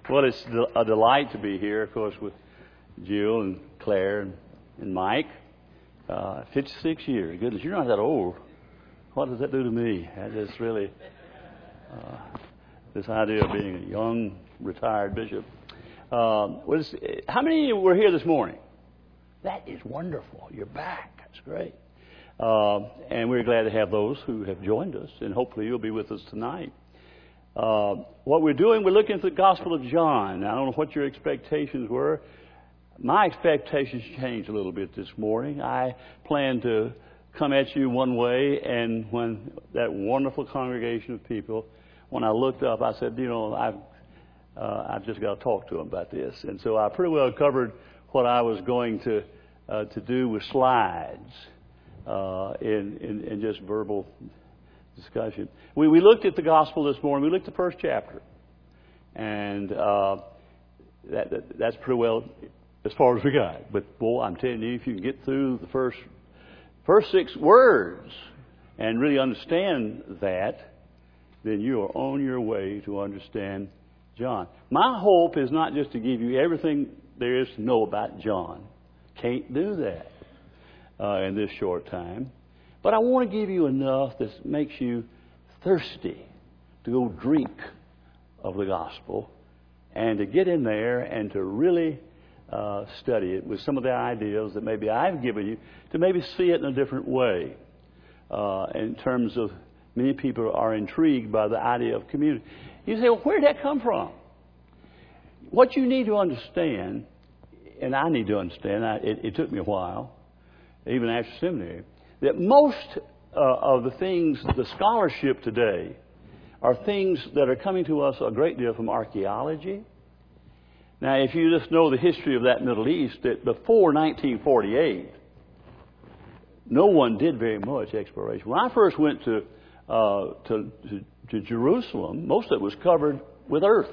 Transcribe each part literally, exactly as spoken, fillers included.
Well, it's a delight to be here, of course, with Jill and Claire and, and Mike. Uh, fifty-six years. Goodness, you're not that old. What does that do to me? That just really, uh, this idea of being a young, retired bishop. Um, was, how many of you were here this morning? That is wonderful. You're back. That's great. Uh, and we're glad to have those who have joined us, and hopefully you'll be with us tonight. Uh, what we're doing, we're looking at the Gospel of John. Now, I don't know what your expectations were. My expectations changed a little bit this morning. I planned to come at you one way, and when that wonderful congregation of people, when I looked up, I said, you know, I've, uh, I've just got to talk to them about this. And so I pretty well covered what I was going to uh, to do with slides uh, in, in, in just verbal discussion. We, we looked at the gospel this morning. We looked at the first chapter. And uh, that, that that's pretty well as far as we got. But, boy, I'm telling you, if you can get through the first first six words and really understand that, then you are on your way to understand John. My hope is not just to give you everything there is to know about John. Can't do that uh, in this short time. But I want to give you enough that makes you thirsty to go drink of the gospel and to get in there and to really uh, study it with some of the ideas that maybe I've given you, to maybe see it in a different way. Uh, in terms of many people are intrigued by the idea of community. You say, well, where did that come from? What you need to understand, and I need to understand, I, it, it took me a while, even after seminary, that most uh, of the things, the scholarship today, are things that are coming to us a great deal from archaeology. Now, if you just know the history of that Middle East, that before nineteen forty-eight, no one did very much exploration. When I first went to, uh, to, to, to Jerusalem, most of it was covered with earth.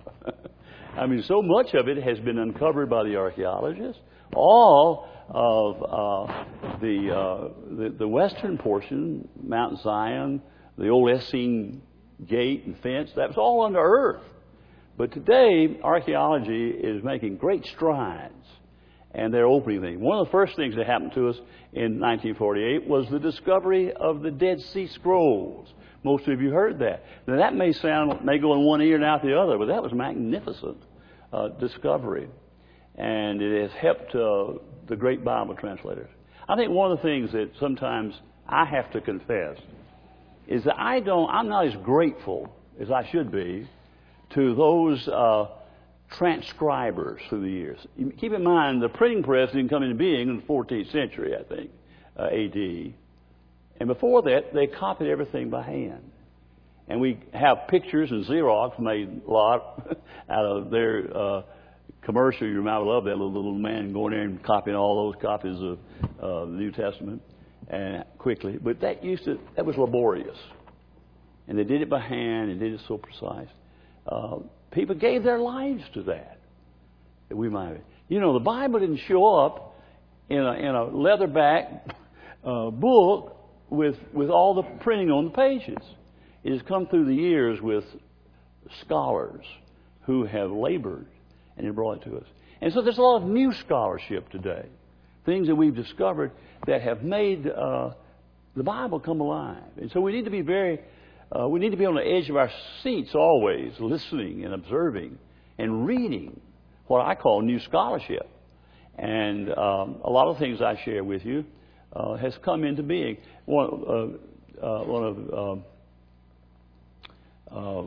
I mean, so much of it has been uncovered by the archaeologists. All of uh, the, uh, the the western portion, Mount Zion, the old Essene gate and fence, that was all under earth. But today, archaeology is making great strides, and they're opening things. One of the first things that happened to us in nineteen forty-eight was the discovery of the Dead Sea Scrolls. Most of you heard that. Now, that may sound, may go in one ear and out the other, but that was a magnificent uh, discovery. And it has helped uh, the great Bible translators. I think one of the things that sometimes I have to confess is that I don't, I'm not as grateful as I should be to those uh, transcribers through the years. Keep in mind, the printing press didn't come into being in the fourteenth century, I think, uh, A D. And before that, they copied everything by hand. And we have pictures, and Xerox made a lot out of their uh, commercial. You might love that little, little man going there and copying all those copies of uh, the New Testament and quickly. But that used to, that was laborious. And they did it by hand and did it so precise. Uh, people gave their lives to that. That we might, you know, the Bible didn't show up in a, in a leatherback uh, book with with all the printing on the pages. It has come through the years with scholars who have labored and have brought it to us. And so there's a lot of new scholarship today, things that we've discovered that have made uh, the Bible come alive. And so we need to be very, uh, we need to be on the edge of our seats always, listening and observing and reading what I call new scholarship. And um, a lot of things I share with you uh, has come into being. One, uh, uh, one of uh, uh,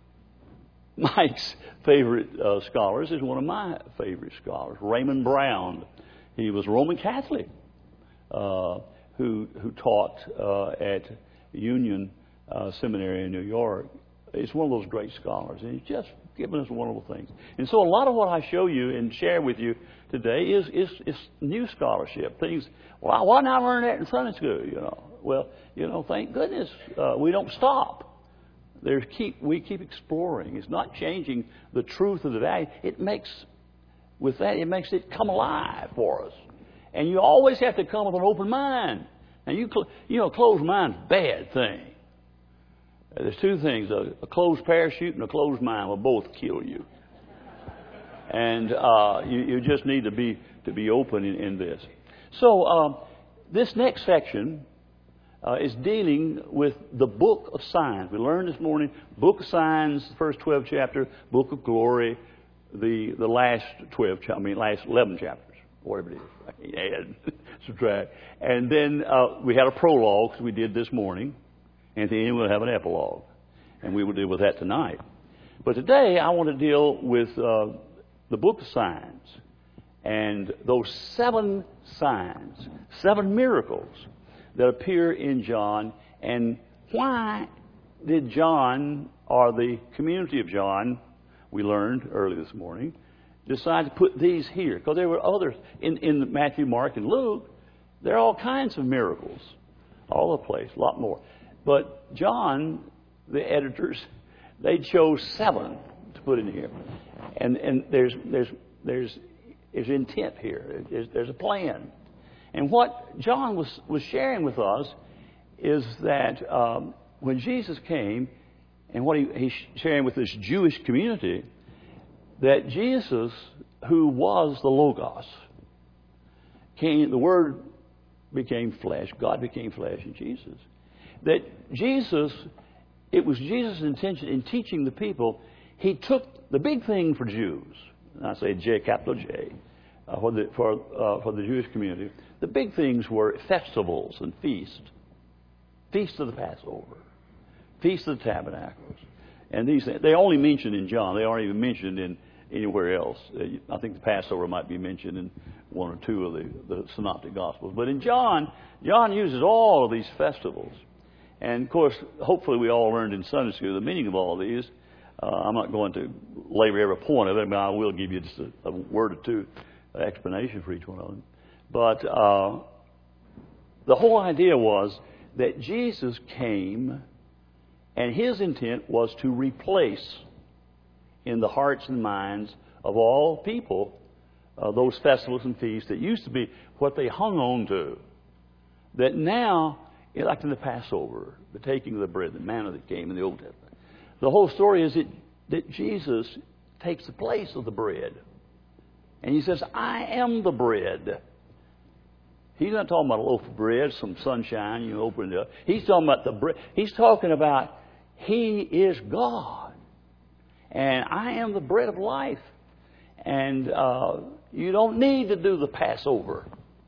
Mike's favorite uh, scholars is one of my favorite scholars, Raymond Brown. He was a Roman Catholic uh, who who taught uh, at Union uh, Seminary in New York. He's one of those great scholars, and he's just given us wonderful things. And so a lot of what I show you and share with you today is is, is new scholarship. Things, well, why not learn that in Sunday school, you know? Well, you know, thank goodness uh, we don't stop. There's keep we keep exploring. It's not changing the truth of the value. It makes, with that, it makes it come alive for us. And you always have to come with an open mind. And you, you know, a closed mind's a bad thing. There's two things: a, a closed parachute and a closed mind will both kill you. And uh, you, you just need to be to be open in, in this. So um, this next section uh, is dealing with the book of signs. We learned this morning, book of signs, the first twelve chapters, book of glory, the the last twelve, I mean last eleven chapters, whatever it is. I can't add, subtract. And then uh, we had a prologue, as we did this morning, and at the end we'll have an epilogue, and we will deal with that tonight. But today I want to deal with uh, the book of signs and those seven signs, seven miracles that appear in John, and why did John, or the community of John, we learned early this morning, decide to put these here? Because there were others in, in Matthew, Mark, and Luke. There are all kinds of miracles all over the place, a lot more. But John, the editors, they chose seven to put in here. And and there's there's there's there's intent here. There's, there's a plan. And what John was, was sharing with us is that um, when Jesus came, and what he, he's sharing with this Jewish community, that Jesus, who was the Logos, came, the Word became flesh, God became flesh in Jesus. That Jesus, it was Jesus' intention in teaching the people, he took the big thing for Jews, and I say J, capital J, uh, for, the, for, uh, for the Jewish community. The big things were festivals and feasts. Feast of the Passover, Feast of the Tabernacles. And these things, they only mentioned in John. They aren't even mentioned in anywhere else. I think the Passover might be mentioned in one or two of the, the Synoptic Gospels. But in John, John uses all of these festivals. And, of course, hopefully we all learned in Sunday school the meaning of all of these. Uh, I'm not going to labor every point of it, but I will give you just a, a word or two explanation for each one of them. But uh, the whole idea was that Jesus came, and his intent was to replace in the hearts and minds of all people uh, those festivals and feasts that used to be what they hung on to. That now, like in the Passover, the taking of the bread, the manna that came in the Old Testament. The whole story is that, that Jesus takes the place of the bread. And he says, I am the bread. He's not talking about a loaf of bread, some sunshine, you open it up. He's talking about the bread. He's talking about he is God. And I am the bread of life. And uh, you don't need to do the Passover.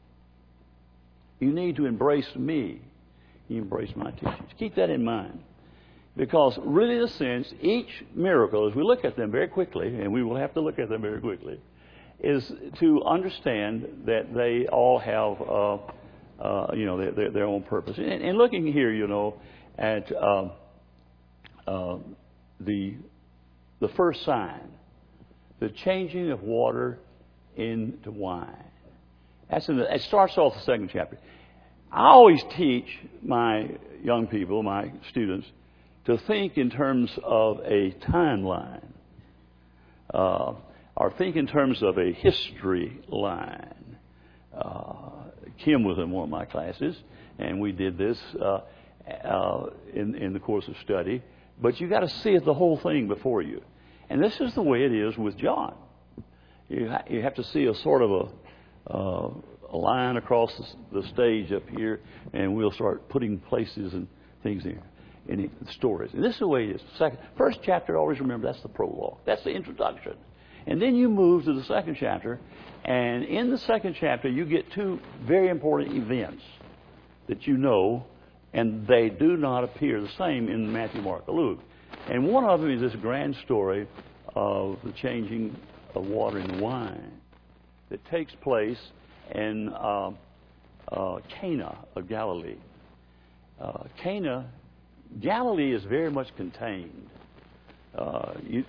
You need to embrace me. You embrace my teachings. Keep that in mind. Because really, in a sense, each miracle, as we look at them very quickly, and we will have to look at them very quickly, is to understand that they all have, uh, uh, you know, their, their, their own purpose. And, and looking here, you know, at uh, uh, the the first sign, the changing of water into wine. That's in the, it starts off the second chapter. I always teach my young people, my students, to think in terms of a timeline, uh, or think in terms of a history line. Uh, Kim was in one of my classes, and we did this uh, uh, in, in the course of study. But you got to see it, the whole thing before you. And this is the way it is with John. You, ha- you have to see a sort of a, uh, a line across the, the stage up here, and we'll start putting places and things in, in the stories. And this is the way it is. Second, first chapter, always remember, that's the prologue. That's the introduction. And then you move to the second chapter, and in the second chapter, you get two very important events that you know, and they do not appear the same in Matthew, Mark, or Luke. And one of them is this grand story of the changing of water into wine that takes place in uh, uh, Cana of Galilee. Uh, Cana, Galilee is very much contained. Uh, you,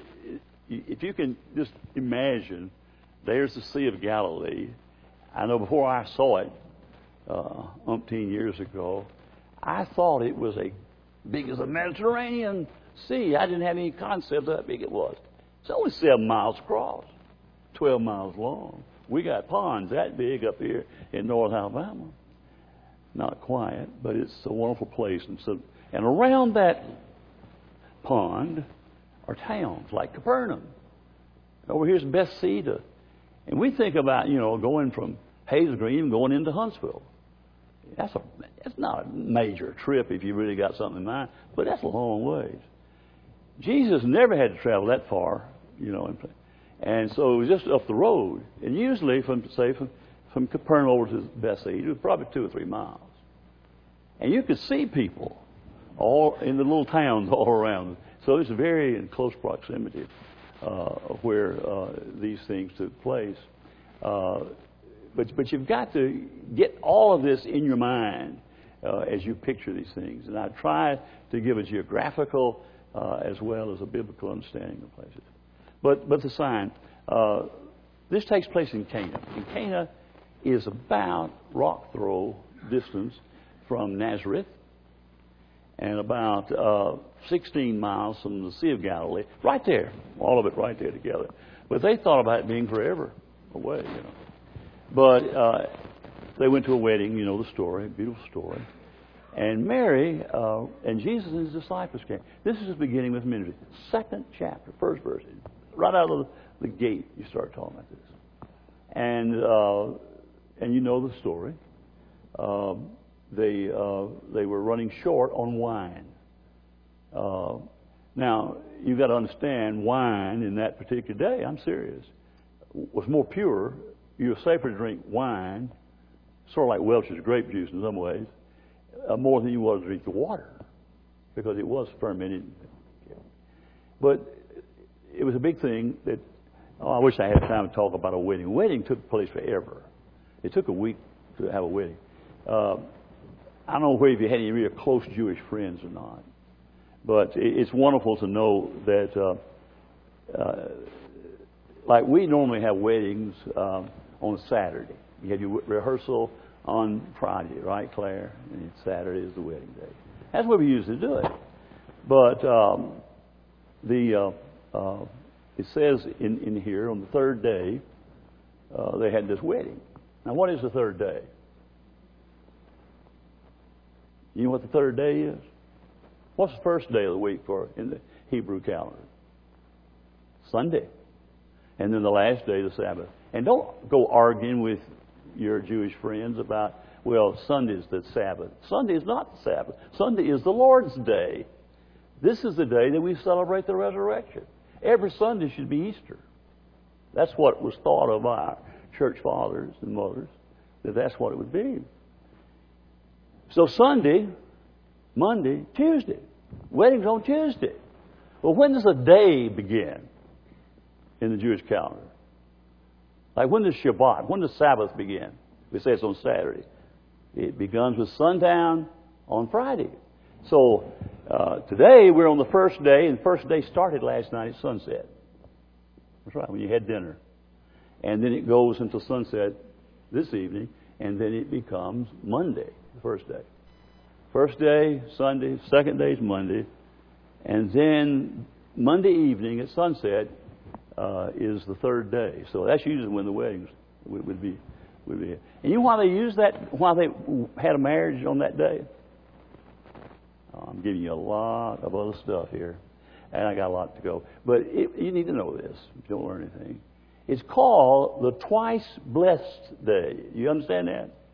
if you can just imagine, there's the Sea of Galilee. I know before I saw it, uh, umpteen years ago, I thought it was as big as the Mediterranean Sea. I didn't have any concept of how big it was. It's only seven miles across, twelve miles long. We got ponds that big up here in North Alabama. Not quiet, but it's a wonderful place. And so, and around that pond are towns like Capernaum, Over here's Bethsaida. And we think about, you know, going from Hazel Green and going into Huntsville. That's a that's not a major trip if you really got something in mind, but that's a long ways. Jesus never had to travel that far, you know, and, and so it was just up the road. And usually, from say from, from Capernaum over to Bethsaida, it was probably two or three miles. And you could see people all in the little towns all around. So it's very in close proximity uh, where uh, these things took place. Uh, But, but you've got to get all of this in your mind uh, as you picture these things. And I try to give a geographical uh, as well as a biblical understanding of places. But, but the sign, uh, this takes place in Cana. And Cana is about rock throw distance from Nazareth and about uh, sixteen miles from the Sea of Galilee. Right there, all of it right there together. But they thought about it being forever away, you know. But uh, they went to a wedding, you know the story, beautiful story. And Mary uh, and Jesus and his disciples came. This is the beginning of his ministry. Second chapter, first verse. Right out of the, the gate, you start talking about this. And uh, and you know the story. Uh, they uh, they were running short on wine. Uh, now you've got to understand, wine in that particular day, I'm serious, was more pure. You were safer to drink wine, sort of like Welch's grape juice in some ways, uh, more than you was to drink the water, because it was fermented. But it was a big thing that, oh, I wish I had time to talk about a wedding. A wedding took place forever. It took a week to have a wedding. Uh, I don't know whether if you had any real close Jewish friends or not, but it's wonderful to know that, uh, uh, like we normally have weddings um, on Saturday. You have your rehearsal on Friday, right, Claire? And Saturday is the wedding day. That's where we usually do it. But um, the uh, uh, it says in, in here, on the third day, uh, they had this wedding. Now, what is the third day? You know what the third day is? What's the first day of the week for in the Hebrew calendar? Sunday. And then the last day, the Sabbath. And don't go arguing with your Jewish friends about, well, Sunday's the Sabbath. Sunday is not the Sabbath. Sunday is the Lord's day. This is the day that we celebrate the resurrection. Every Sunday should be Easter. That's what was thought of by our church fathers and mothers, that that's what it would be. So Sunday, Monday, Tuesday. Wedding's on Tuesday. Well, when does a day begin in the Jewish calendar? Like, when does Shabbat, when does Sabbath begin? We say it's on Saturday. It begins with sundown on Friday. So uh, today we're on the first day, and the first day started last night at sunset. That's right, when you had dinner. And then it goes until sunset this evening, and then it becomes Monday, the first day. First day, Sunday, second day is Monday, and then Monday evening at sunset uh, is the third day. So that's usually when the weddings would, would be would be. And you know why they used that? Why they had a marriage on that day? Oh, I'm giving you a lot of other stuff here, and I got a lot to go. But it, you need to know this if you don't learn anything. It's called the twice blessed day. You understand that?